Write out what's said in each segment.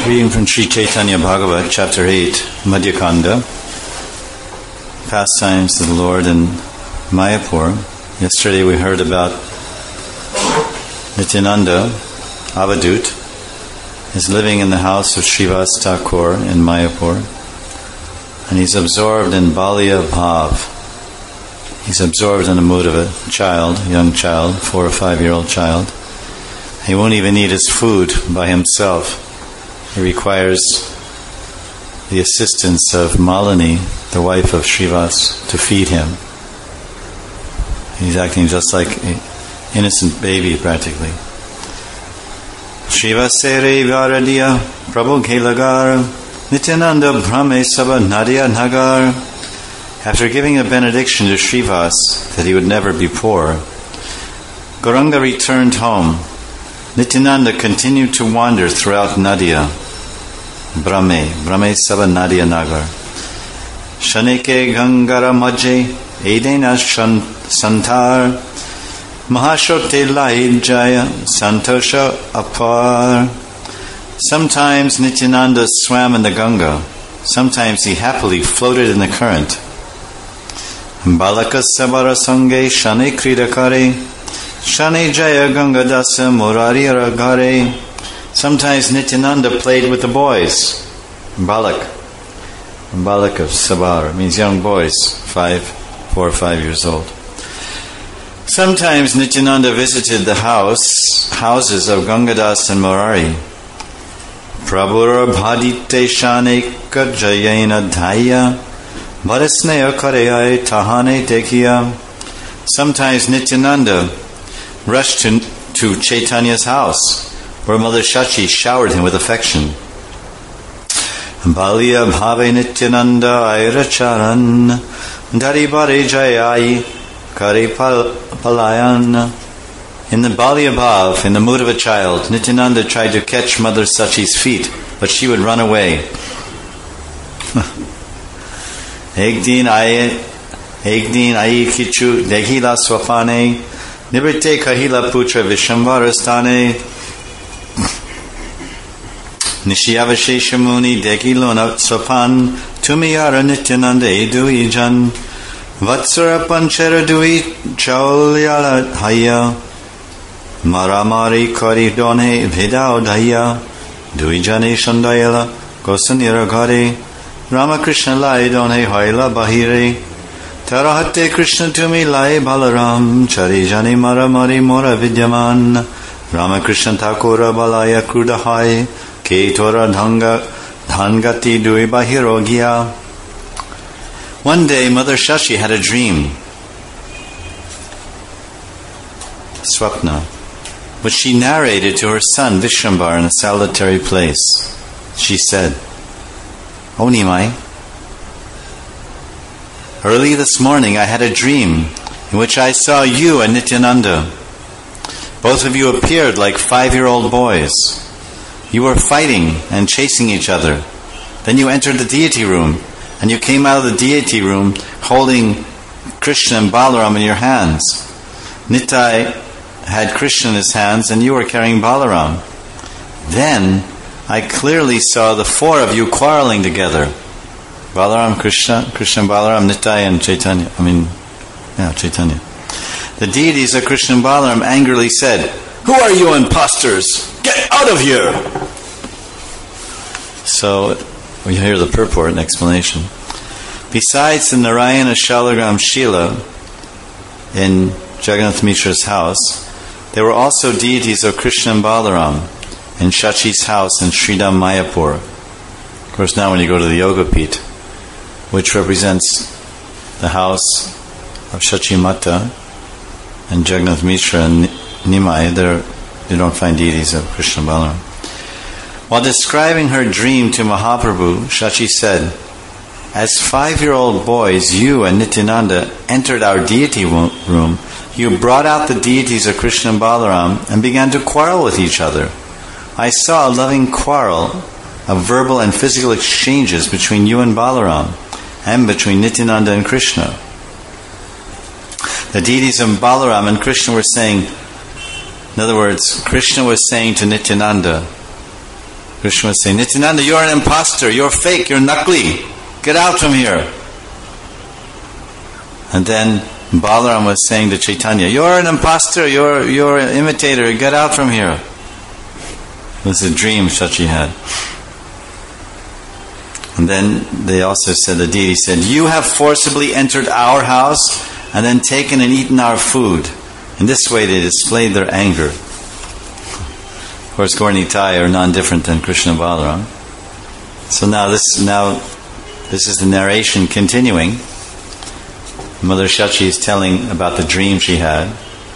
Reading from Sri Chaitanya Bhagavat, Chapter 8, Madhya Kanda, Pastimes of the Lord in Mayapur. Yesterday we heard about Nityananda, Avadut, is living in the house of Srivas Thakur in Mayapur, and he's absorbed in Balya Bhav. He's absorbed in the mood of a child, young child, 4 or 5-year-old child. He won't even eat his food by himself. He requires the assistance of Malini, the wife of Srivas, to feed him. He's acting just like an innocent baby, practically. Srivasere Varadiya Prabhu Khelagar Nityananda Brahme Sabha Nadia Nagar. After giving a benediction to Srivas that he would never be poor, Gauranga returned home. Nityananda continued to wander throughout Nadia. Brahme Sabha Nadia Nagar. Shanike Gangara Majje Edena Santar Mahashote Lai Jaya Santosha Apar. Sometimes Nityananda swam in the Ganga. Sometimes he happily floated in the current. Balaka Sabara Sange Shane Kridakare Shane Jaya Ganga Dasa Murari Ragare. Sometimes Nityananda played with the boys. Balak of Sabar means young boys, 4 or 5 years old. Sometimes Nityananda visited the houses of Gangadas and Murari. Prabhura Bhadite Shane Kajayena Dhaya Bharasneya Kareyai Tahane Dekiya. Sometimes Nityananda rushed to Chaitanya's house, where Mother Shachi showered him with affection. Balya Bhave Nityananda Airacharan Dari Bare Jayai Kari Palayan. In the Balya Bhav, in the mood of a child, Nityananda tried to catch Mother Shachi's feet, but she would run away. Ekdin Ai Kichu Dehila Swapane Nibrite Kahila Putra Vishambharastane Nishiyavasheshamuni Dekilona Swapan Tumiyara Nityananda Eduijan Vatsara Panchara Dui Chaulyala Haya Maramari Kari Done Vedao Daya Duijane Shandayala Gosanira Gare Ramakrishna Lai Done Haila Bahire Tarahate Krishna Tumi Lai Balaram Charijani Maramari Mora Vidyaman Ramakrishna Thakura Balaya Krudahai Ketora Dhangati Dui Bahirogya. One day Mother Shashi had a dream, Swapna, which she narrated to her son Vishrambar in a solitary place. She said, "O Nimai, early this morning I had a dream in which I saw you and Nityananda. Both of you appeared like 5-year-old boys. You were fighting and chasing each other. Then you entered the deity room, and you came out of the deity room holding Krishna and Balaram in your hands. Nitai had Krishna in his hands, and you were carrying Balaram. Then I clearly saw the 4 of you quarreling together. Balaram, Krishna, Balaram, Nitai, and Chaitanya. Chaitanya. The deities of Krishna and Balaram angrily said, 'Who are you impostors? Get out of here!' So we hear the purport and explanation. Besides the Narayana Shalagram Shila in Jagannath Mishra's house, there were also deities of Krishna and Balaram in Shachi's house in Sridham Mayapur. Of course, now when you go to the Yoga Pit, which represents the house of Shachi Mata and Jagannath Mishra and Nimai, you don't find deities of Krishna and Balaram. While describing her dream to Mahaprabhu, Shachi said, "As 5-year-old boys, you and Nityananda entered our deity room. You brought out the deities of Krishna and Balaram and began to quarrel with each other. I saw a loving quarrel of verbal and physical exchanges between you and Balaram and between Nityananda and Krishna. The deities of Balaram and Krishna were saying, in other words, Krishna was saying to Nityananda, Krishna was saying, Nityananda, you're an imposter, you're fake, you're nakli. Get out from here. And then Balaram was saying to Chaitanya, you're an imposter, you're an imitator, get out from here. It was a dream Shachi had. And then they also said, the deity said, you have forcibly entered our house and then taken and eaten our food. In this way they displayed their anger. Of course, Gaura Nitai are non-different than Krishna and Balaram. So now this is the narration continuing. Mother Shachi is telling about the dream she had.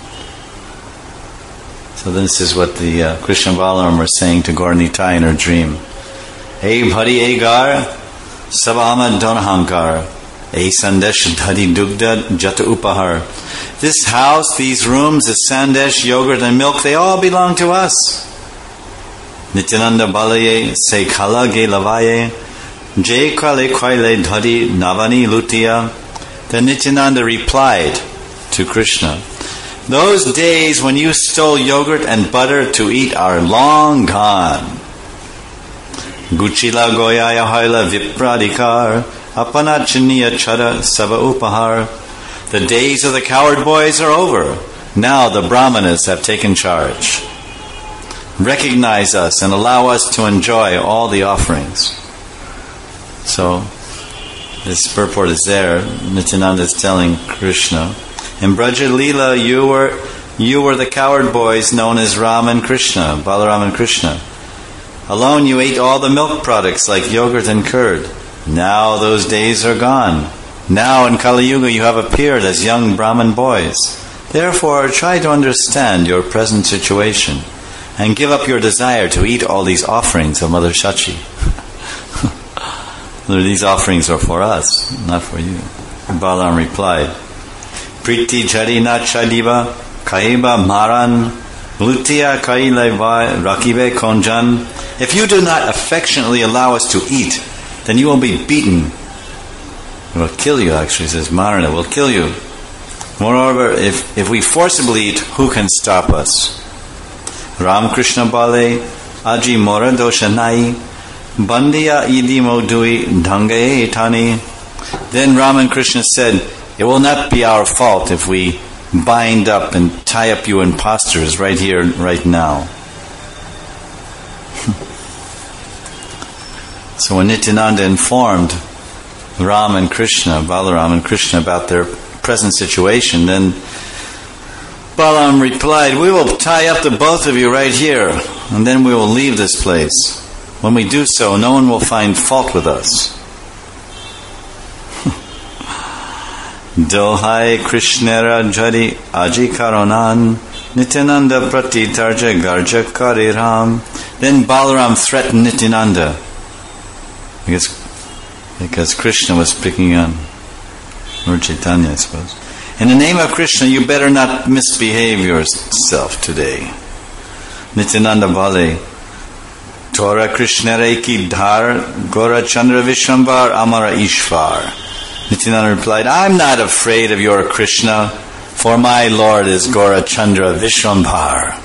So this is what the Krishna and Balaram were saying to Gaura Nitai in her dream. Hey bhari hey gar, sabama donahankar, hey sandesh dhadi dugda jata upahar. This house, these rooms, the sandesh, yogurt and milk, they all belong to us. Nityananda balaye se khala ge lavaye, jay kale kwaile dhadi navani lutiya. Then Nityananda replied to Krishna, those days when you stole yogurt and butter to eat are long gone. Guchila goyaya haila vipradikar, apana chiniya chara sava upahar. The days of the coward boys are over. Now the brahmanas have taken charge. Recognize us and allow us to enjoy all the offerings. So, this purport is there. Nityananda is telling Krishna, in Braja Leela, you were the coward boys known as Ram and Krishna, Balaram and Krishna. Alone you ate all the milk products like yogurt and curd. Now those days are gone. Now in Kali Yuga you have appeared as young Brahman boys. Therefore try to understand your present situation and give up your desire to eat all these offerings of Mother Shachi. These offerings are for us, not for you. Balaram replied, Priti Jarina Chadiva Kaiba Maran Lutia Kaileva Rakive Konjan. If you do not affectionately allow us to eat, then you will be beaten. It will kill you, actually, says Marana, will kill you. Moreover, if we forcibly eat, who can stop us? Ram Krishna Bale Aji Mora Doshanai Bandiya Idi Modui Dhangaye Etani. Then Ram and Krishna said, it will not be our fault if we bind up and tie up you impostors right here, right now. So when Nityananda informed Ram and Krishna, Balaram and Krishna about their present situation, then Balaram replied, we will tie up the both of you right here, and then we will leave this place. When we do so, no one will find fault with us. Dohai Krishnera Jari Aji Karonan Nityananda Prati Tarja Garja Kariram. Then Balaram threatened Nityananda because Krishna was picking on Lord Chaitanya, I suppose. In the name of Krishna, you better not misbehave yourself today. Nityananda Bale Tora Krishnere ki dhar Gaura Chandra Vishwambar Amara Ishvar. Nityananda replied, I'm not afraid of your Krishna, for my Lord is Gaura Chandra Vishwambar.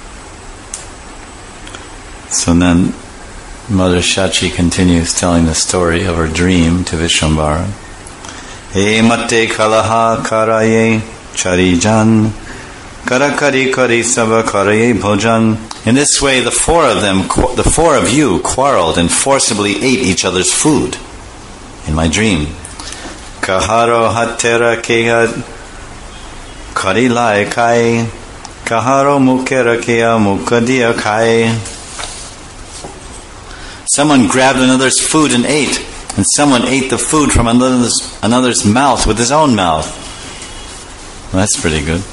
So then Mother Shachi continues telling the story of her dream to Vishwambar. He mate kalaha karaye charijan karakari kari sava karaye bhojan. In this way the four of you quarreled and forcibly ate each other's food in my dream. Kaharo hatera keha karilai kai kaharo mukera kea mukadia kai. Someone grabbed another's food and ate, and someone ate the food from another's mouth with his own mouth. Well, that's pretty good.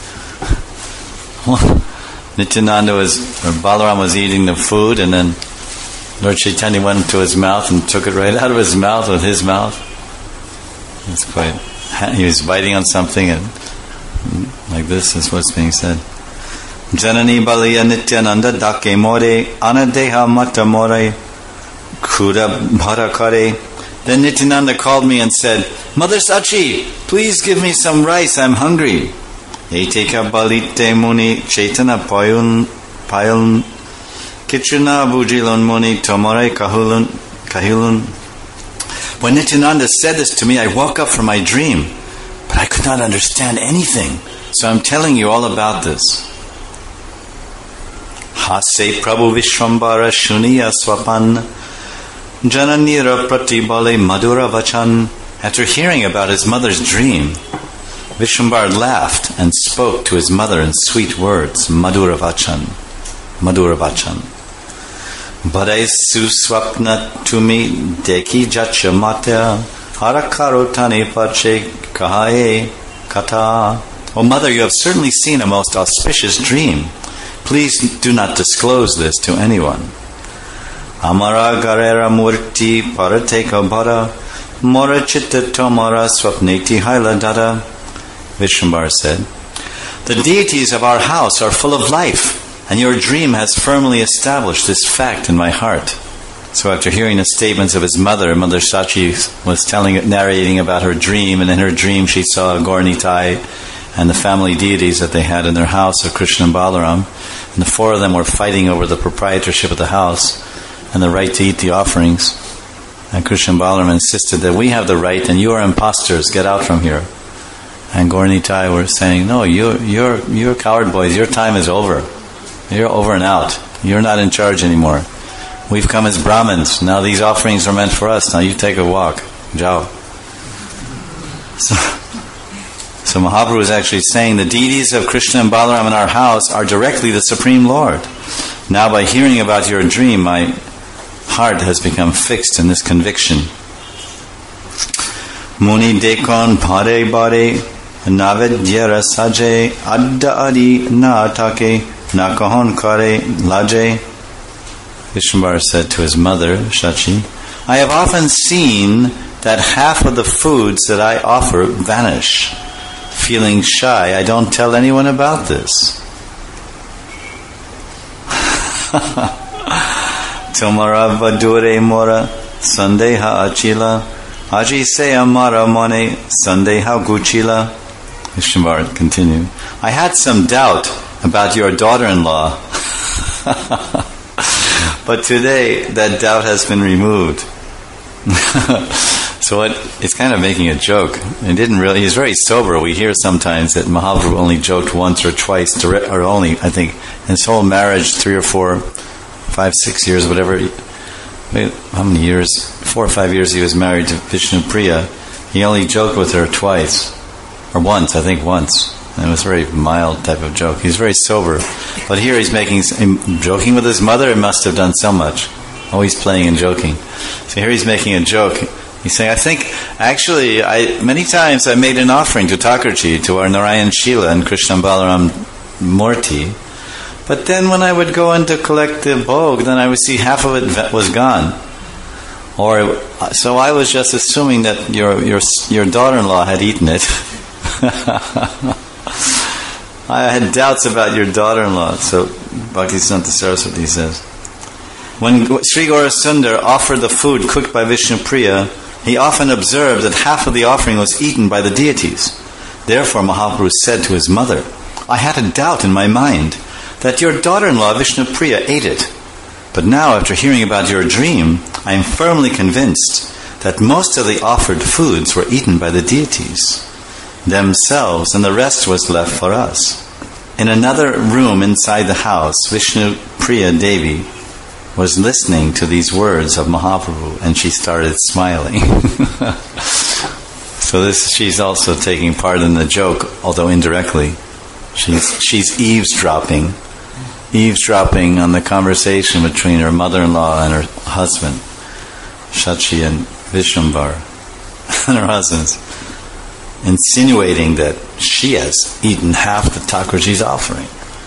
Nityananda Balaram was eating the food, and then Lord Chaitanya went into his mouth and took it right out of his mouth with his mouth. It's quite. He was biting on something, and like this is what's being said. Janani Baliya Nityananda Dake More Anadeha Mata More Kuda Bharakare. Then Nityananda called me and said, Mother Sachi, please give me some rice, I'm hungry. Eteka Balite Muni Chaitana Payun Kichuna bujilon muni tomore kahilun. When Nityananda said this to me, I woke up from my dream, but I could not understand anything. So I'm telling you all about this. Hase Prabhu Vishwambara Shuniya Swapan Jananira Pratibale Madhura Vachan. After hearing about his mother's dream, Vishwambara laughed and spoke to his mother in sweet words, Madhura Vachan. Madhura Vachan. Bade suswapna tumi deki jacha mata harakaro tani pache kahae kata. Oh mother, you have certainly seen a most auspicious dream. Please do not disclose this to anyone. Amara garera murti parateka bara mora chitta tomara swapneti haila dada. Vishwambara said, the deities of our house are full of life, and your dream has firmly established this fact in my heart. So after hearing the statements of his mother, Mother Shachi was narrating about her dream, and in her dream she saw Gaur Nitai and the family deities that they had in their house of Krishna and Balaram, and the four of them were fighting over the proprietorship of the house and the right to eat the offerings. And Krishna and Balaram insisted that we have the right and you are imposters, get out from here. And Gaur Nitai were saying, no, you're coward boys, your time is over. You're over and out. You're not in charge anymore. We've come as Brahmins. Now these offerings are meant for us. Now you take a walk. Jao. So Mahaprabhu is actually saying the deities of Krishna and Balaram in our house are directly the Supreme Lord. Now by hearing about your dream, my heart has become fixed in this conviction. Muni dekon bhare bare navedya rasaje adda adi na atake na kahon kare laje. Vishwambara said to his mother, Shachi, I have often seen that half of the foods that I offer vanish. Feeling shy, I don't tell anyone about this. Tomara vadure mora sandeha achila aji se amara mone sandeha guchila. Vishwambara continued, I had some doubt about your daughter-in-law, but today that doubt has been removed. So it's kind of making a joke. He's very sober. We hear sometimes that Mahaprabhu only joked once or twice, or only, I think, in his whole marriage, 3 or 4, 5, 6 years, whatever. How many years? 4 or 5 years he was married to Vishnu Priya. He only joked with her twice, or once, I think once. And it was a very mild type of joke. He's very sober. But here he's joking with his mother, it must have done so much. Always playing and joking. So here he's making a joke. He's saying, I think, actually, many times I made an offering to Thakurji, to our Narayan Shila and Krishna Balaram Murti. But then when I would go in to collect the bhog, then I would see half of it was gone. So I was just assuming that your daughter-in-law had eaten it. I had doubts about your daughter-in-law. So Bhaktisiddhanta Saraswati says, when Sri Gaurasundar offered the food cooked by Vishnu Priya, he often observed that half of the offering was eaten by the deities. Therefore Mahaprabhu said to his mother, I had a doubt in my mind that your daughter-in-law Vishnu Priya ate it. But now, after hearing about your dream, I am firmly convinced that most of the offered foods were eaten by the deities themselves, and the rest was left for us. In another room inside the house, Vishnu Priya Devi was listening to these words of Mahaprabhu, and she started smiling. So she's also taking part in the joke, although indirectly. She's eavesdropping on the conversation between her mother-in-law and her husband, Shachi and Vishwambara, and her husbands, insinuating that she has eaten half the Thakurji's offering.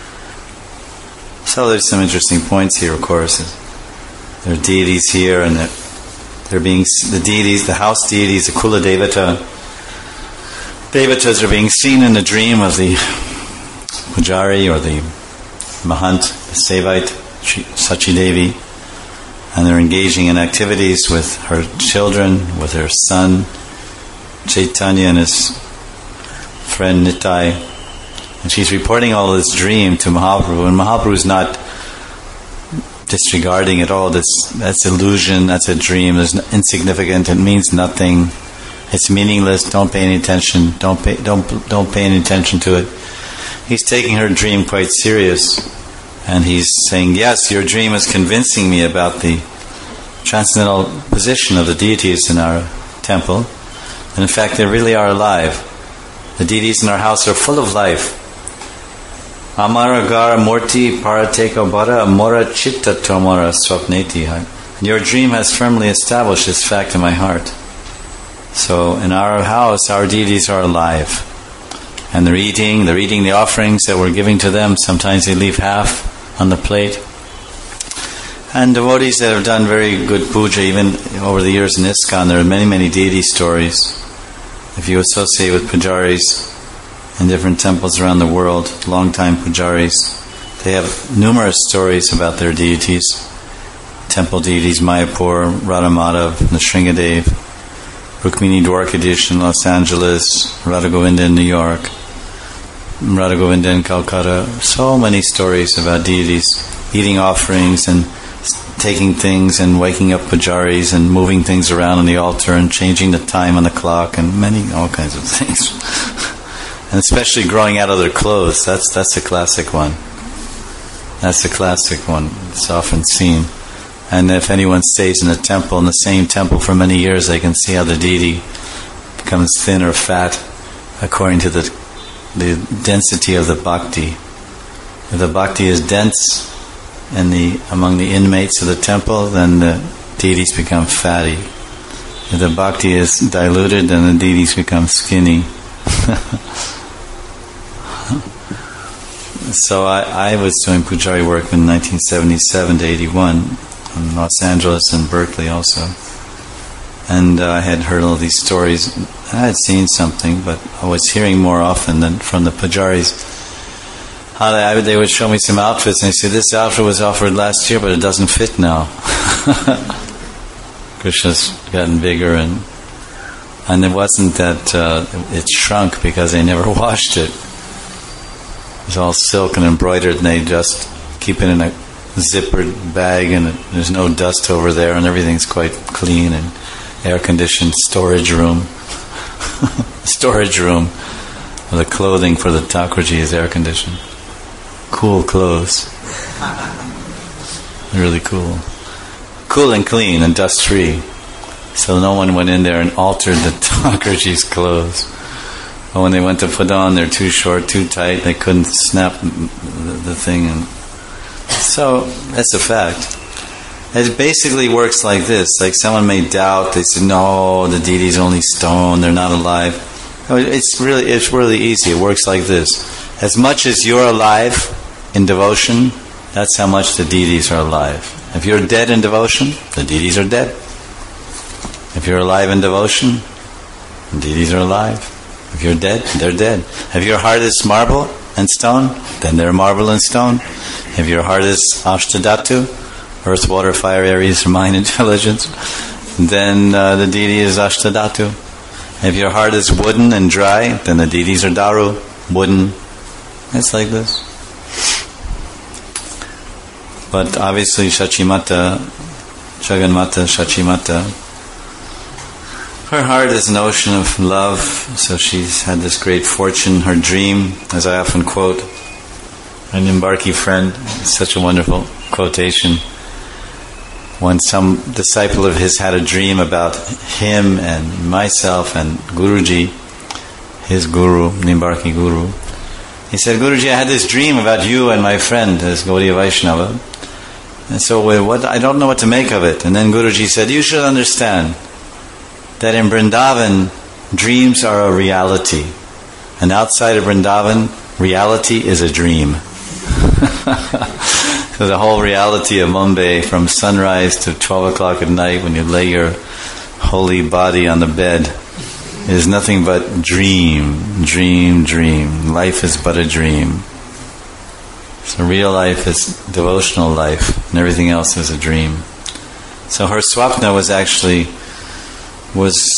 So there's some interesting points here, of course. There are deities here, and they're being the deities, the house deities, the Kula Devata. Devatas are being seen in the dream of the Pujari or the Mahant, the Sevite, Sachi Devi, and they're engaging in activities with her children, with her son Chaitanya and his friend Nitai. And she's reporting all this dream to Mahaprabhu, and Mahaprabhu's not disregarding it all. That's illusion, that's a dream, it's insignificant, it means nothing, it's meaningless, don't pay any attention, don't pay any attention to it. He's taking her dream quite serious, and he's saying, yes, your dream is convincing me about the transcendental position of the deities in our temple, and in fact they really are alive. The deities in our house are full of life. Amaragar Murti Parateka Bara Mora Chitta Tomara Swapneti. Your dream has firmly established this fact in my heart. So in our house, our deities are alive. And they're eating the offerings that we're giving to them. Sometimes they leave half on the plate. And devotees that have done very good puja, even over the years in ISKCON, there are many, many deity stories. If you associate with pujaris in different temples around the world, long-time pujaris, they have numerous stories about their deities. Temple deities, Mayapur, Radhamadhav, Nrsingadev, Rukmini Dwarkadish in Los Angeles, Radha Govinda in New York, Radha Govinda in Calcutta. So many stories about deities eating offerings and taking things and waking up pujaris and moving things around on the altar and changing the time on the clock and all kinds of things. And especially growing out of their clothes. That's a classic one. That's a classic one. It's often seen. And if anyone stays in the same temple for many years, they can see how the deity becomes thin or fat according to the density of the bhakti. If the bhakti is dense among the inmates of the temple, then the deities become fatty. If the bhakti is diluted, then the deities become skinny. So I was doing pujari work in 1977 to 81 in Los Angeles and Berkeley also. And I had heard all these stories. I had seen something, but I was hearing more often than from the pujaris. How they would show me some outfits and they say, this outfit was offered last year, but it doesn't fit now. Krishna's gotten bigger, and it wasn't that it shrunk because they never washed it. It was all silk and embroidered, and they just keep it in a zippered bag, and there's no dust over there, and everything's quite clean and air-conditioned storage room. Storage room. The clothing for the Thakurji is air-conditioned. Cool clothes. Really cool. Cool and clean and dust-free. So no one went in there and altered the Thakurji's clothes. But when they went to put on, they're too short, too tight, they couldn't snap the thing. And so that's a fact. It basically works like this. Like someone may doubt, they say, no, the deity's only stone, they're not alive. It's really easy. It works like this. As much as you're alive in devotion, that's how much the deities are alive. If you're dead in devotion, the deities are dead. If you're alive in devotion, the deities are alive. If you're dead, they're dead. If your heart is marble and stone, then they're marble and stone. If your heart is Ashtadhatu, earth, water, fire, Aries, mind, intelligence, then the deity is Ashtadhatu. If your heart is wooden and dry, then the deities are Daru, wooden. It's like this. But obviously Shachimata, Jagannatha, Shachimata, her heart is an ocean of love, so she's had this great fortune. Her dream, as I often quote, an Nimbarki friend, it's such a wonderful quotation. When some disciple of his had a dream about him and myself and Guruji, his guru, Nimbarki guru, he said, Guruji, I had this dream about you and my friend, this Gaudiya Vaishnava. And so I don't know what to make of it. And then Guruji said, you should understand that in Vrindavan, dreams are a reality. And outside of Vrindavan, reality is a dream. So the whole reality of Mumbai, from sunrise to 12 o'clock at night when you lay your holy body on the bed, is nothing but dream, dream, dream. Life is but a dream. So real life is devotional life, and everything else is a dream. So her swapna was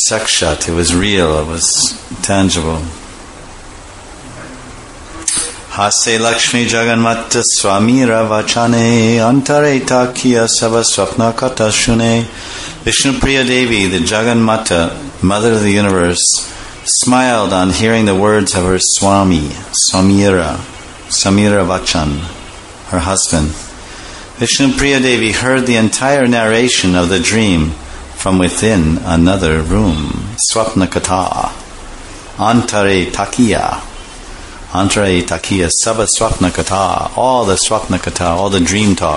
sakshat, it was real, it was tangible. Hase Lakshmi Jaganmata Swamira Vachane Antare Takiya Sabaswapna Kata Shune. Vishnupriya Devi, the Jaganmata, Mother of the Universe, smiled on hearing the words of her Swami, Samira Vachan, her husband. Vishnupriya Devi heard the entire narration of the dream from within another room. Swapna Kata, Antare Takiya, Sabha Swapna Kata, all the Swapna Kata, all the dream talk.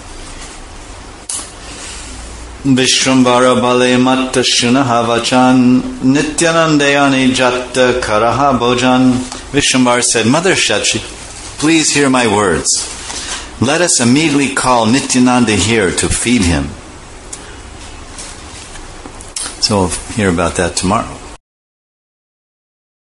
Vishwambara Bale Matta Shunaha Vachan Nityanandayani Jatta Karaha Bojan. Vishwambara said, Mother Shachi, please hear my words. Let us immediately call Nityananda here to feed him. So we'll hear about that tomorrow.